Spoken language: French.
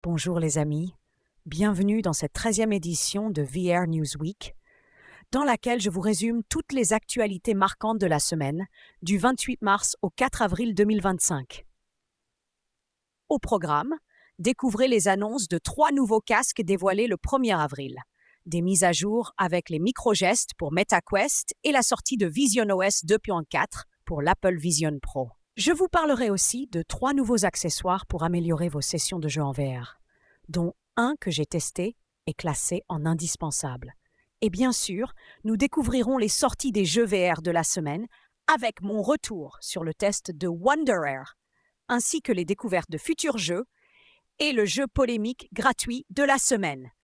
Bonjour les amis, bienvenue dans cette 13e édition de VR Newsweek, dans laquelle je vous résume toutes les actualités marquantes de la semaine, du 28 mars au 4 avril 2025. Au programme, découvrez les annonces de 3 nouveaux casques dévoilés le 1er avril, des mises à jour avec les micro-gestes pour MetaQuest et la sortie de visionOS 2.4 pour l'Apple Vision Pro. Je vous parlerai aussi de 3 nouveaux accessoires pour améliorer vos sessions de jeu en VR, dont un que j'ai testé et classé en indispensable. Et bien sûr, nous découvrirons les sorties des jeux VR de la semaine avec mon retour sur le test de WonderAir, ainsi que les découvertes de futurs jeux et le jeu polémique gratuit de la semaine.